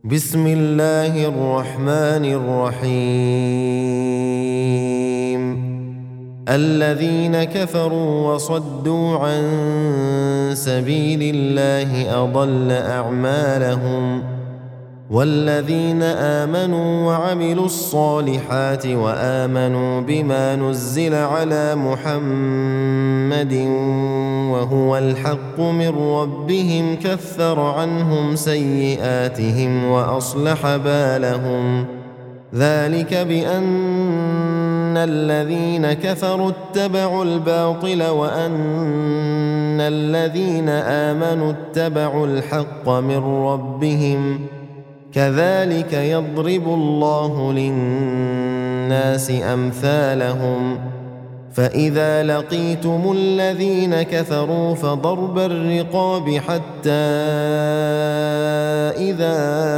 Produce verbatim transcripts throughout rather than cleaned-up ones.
بسم الله الرحمن الرحيم الذين كفروا وصدوا عن سبيل الله أضل أعمالهم والذين آمنوا وعملوا الصالحات وآمنوا بما نزل على محمد وهو الحق من ربهم كفر عنهم سيئاتهم وأصلح بالهم ذلك بأن الذين كفروا اتبعوا الباطل وأن الذين آمنوا اتبعوا الحق من ربهم كذلك يضرب الله للناس أمثالهم فإذا لقيتم الذين كفروا فضرب الرقاب حتى إذا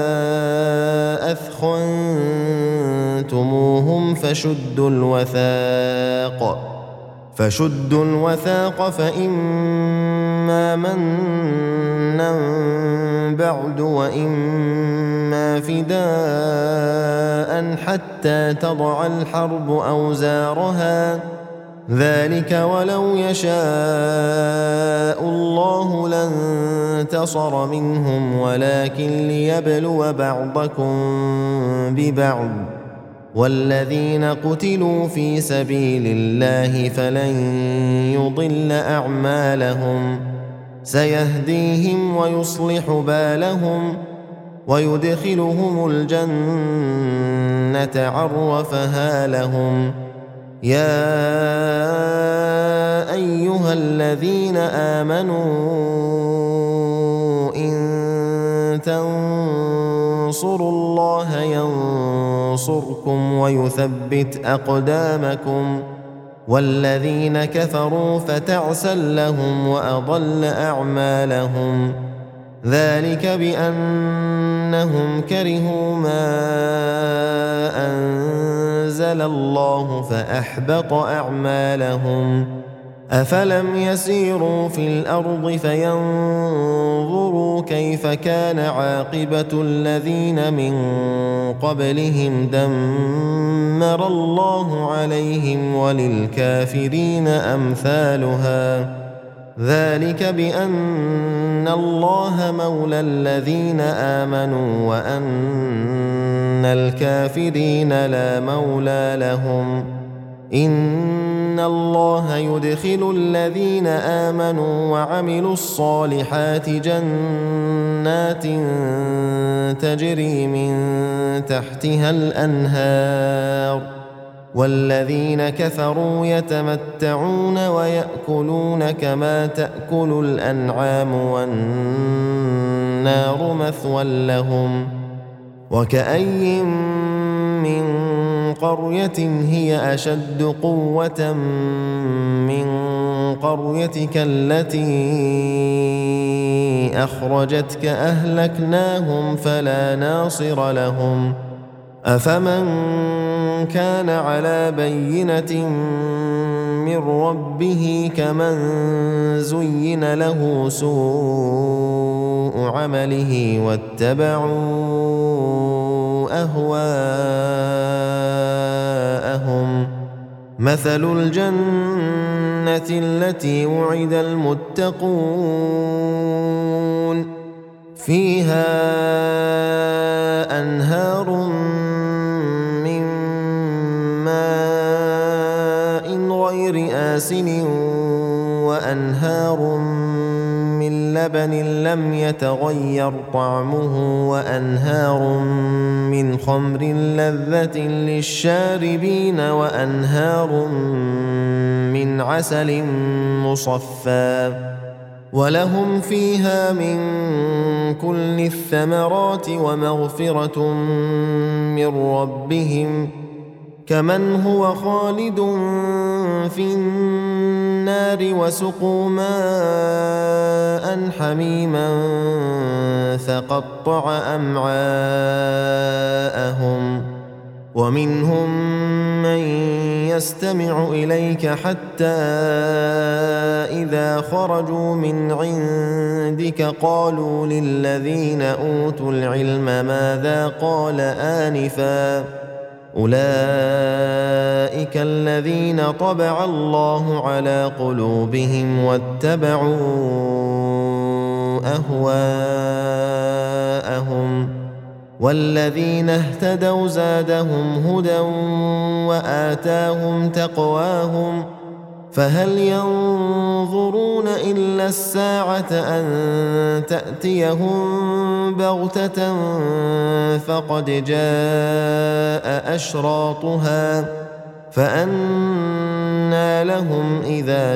أثخنتموهم فشدوا الوثاق فشدوا الوثاق فإما منا بعد وإما فداء حتى تضع الحرب أوزارها ذلك ولو يشاء الله لانتصر منهم ولكن ليبلو بعضكم ببعض والذين قتلوا في سبيل الله فلن يضل أعمالهم سيهديهم ويصلح بالهم ويدخلهم الجنة عرفها لهم يا أيها الذين آمنوا إن تنصروا الله ينصركم ويثبت أقدامكم والذين كفروا فتعسا لهم وأضل أعمالهم ذلك بأنهم كرهوا ما أنزل الله فأحبط أعمالهم أفلم يسيروا في الأرض فينظروا كيف كان عاقبة الذين من قبلهم دمر الله عليهم وللكافرين أمثالها ذلك بأن الله مولى الذين آمنوا وأن الكافرين لا مولى لهم إن الله يدخل الذين آمنوا وعملوا الصالحات جنات تجري من تحتها الأنهار والذين كفروا يتمتعون ويأكلون كما تأكل الأنعام والنار مثوى لهم وكأي من قرية هي أشد قوة من قريتك التي أخرجتك أهلكناهم فلا ناصر لهم أفمن كان على بينة من ربه كمن زين له سوء عمله واتبعوا أهواءهم مثل الجنة التي وعد المتقون فيها أنهار من ماء غير آسن وأنهار من لبن لم يتغير طعمه وأنهار من خمر لذة للشاربين وأنهار من عسل مصفى ولهم فيها من كل الثمرات ومغفرة من ربهم كمن هو خالد في النار وسقوا ماء حميما فقطع أمعاءهم ومنهم من يستمع إليك حتى إذا خرجوا من عندك قالوا للذين أوتوا العلم ماذا قال آنفا أولئك الذين طبع الله على قلوبهم واتبعوا أهواءهم والذين اهتدوا زادهم هدى وآتاهم تقواهم فهل ينظرون إلا الساعة أن تأتيهم بغتة فقد جاء أشراطها فأنى لهم إذا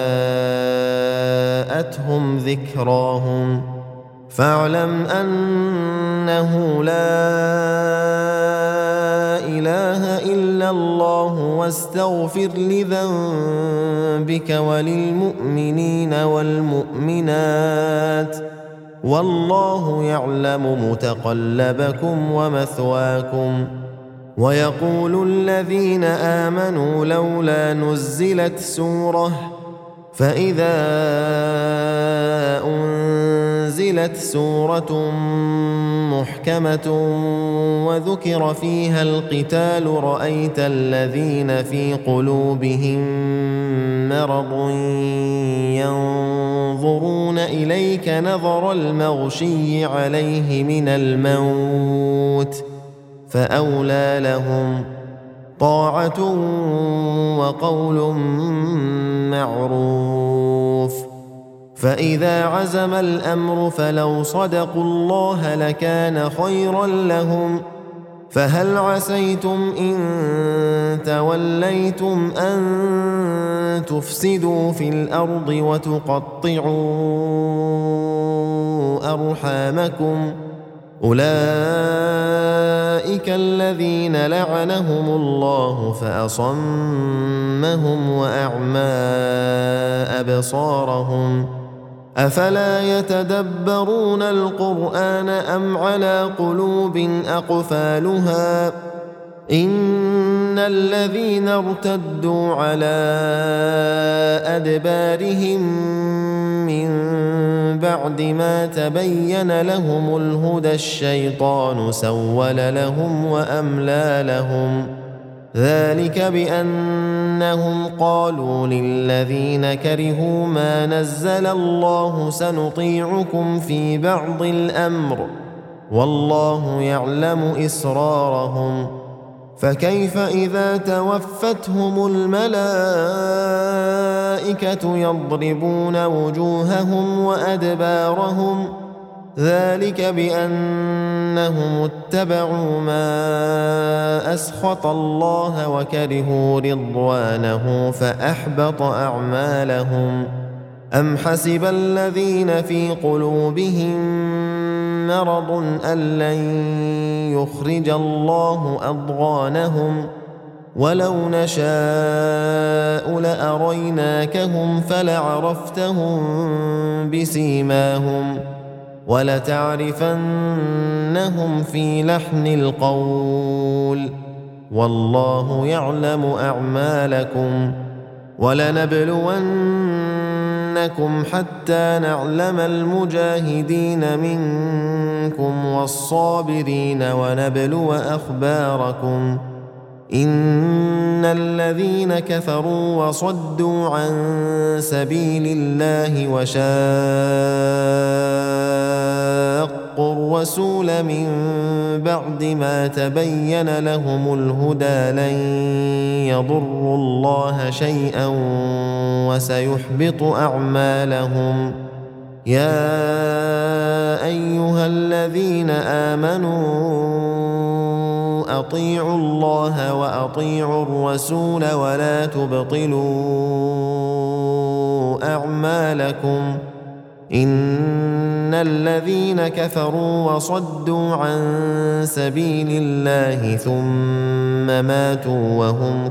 جاءتهم ذكراهم فاعلم أنه لا إله إلا الله واستغفر لذنبك وللمؤمنين والمؤمنات والله يعلم متقلبكم ومثواكم ويقول الذين آمنوا لولا نزلت سورة فإذا أنزلت سورة محكمة وذكر فيها القتال رأيت الذين في قلوبهم مرض ينظرون إليك نظر المغشي عليه من الموت فأولى لهم طاعة وقول معروف فإذا عزم الأمر فلو صدقوا الله لكان خيرا لهم فهل عسيتم إن توليتم أن تفسدوا في الأرض وتقطعوا أرحامكم أولئك الذين لعنهم الله فأصمهم وأعمى أبصارهم أفلا يتدبرون القرآن أم على قلوب أقفالها إن الذين ارتدوا على أدبارهم من بعد ما تبين لهم الهدى الشيطان سول لهم وأملى لهم ذلك بأنهم قالوا للذين كرهوا ما نزل الله سنطيعكم في بعض الأمر والله يعلم إسرارهم فكيف إذا توفتهم الملائكة يضربون وجوههم وأدبارهم ذلك بأنهم اتبعوا ما أسخط الله وكرهوا رضوانه فأحبط أعمالهم أم حسب الذين في قلوبهم مرض أن لن يخرج الله أضغانهم ولو نشاء لأريناكهم فلعرفتهم بسيماهم ولتعرفنهم في لحن القول والله يعلم أعمالكم ولنبلونكم حتى نعلم المجاهدين منكم والصابرين ونبلو أخباركم إن الذين كفروا وصدوا عن سبيل الله وشاقوا الرسول من بعد ما تبين لهم الهدى لن يضروا الله شيئا وسيحبط أعمالهم يا أيها الذين آمنوا أطيعوا الله وأطيعوا الرسول ولا تبطلوا أعمالكم إن الذين كفروا وصدوا عن سبيل الله ثم ماتوا وهم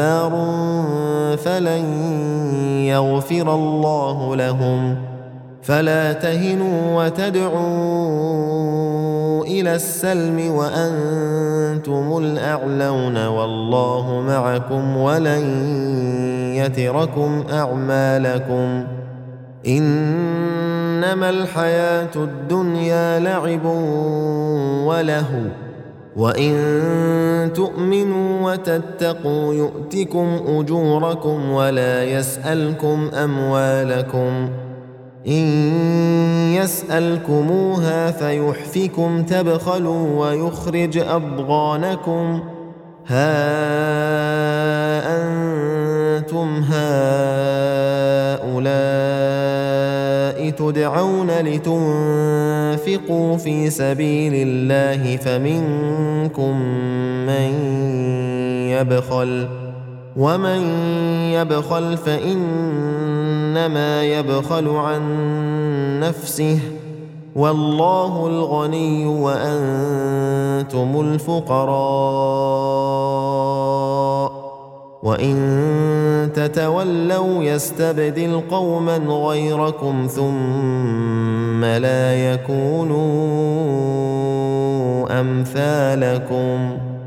كفار فلن يغفر الله لهم فلا تهنوا وتدعوا إلى السلم وأنتم الأعلون والله معكم ولن يتركم أعمالكم إنما الحياة الدنيا لعب ولهو وإن تؤمنوا وتتقوا يؤتكم أجوركم ولا يسألكم أموالكم إن يسألكموها فيحفكم تبخلوا ويخرج أضغانكم ها أنتم هؤلاء تدعون لتنفقوا في سبيل الله فمنكم من يبخل ومن يبخل فإنما يبخل عن نفسه والله الغني وأنتم الفقراء وإن تتولوا يستبدل قوما غيركم ثم لا يكونوا أمثالكم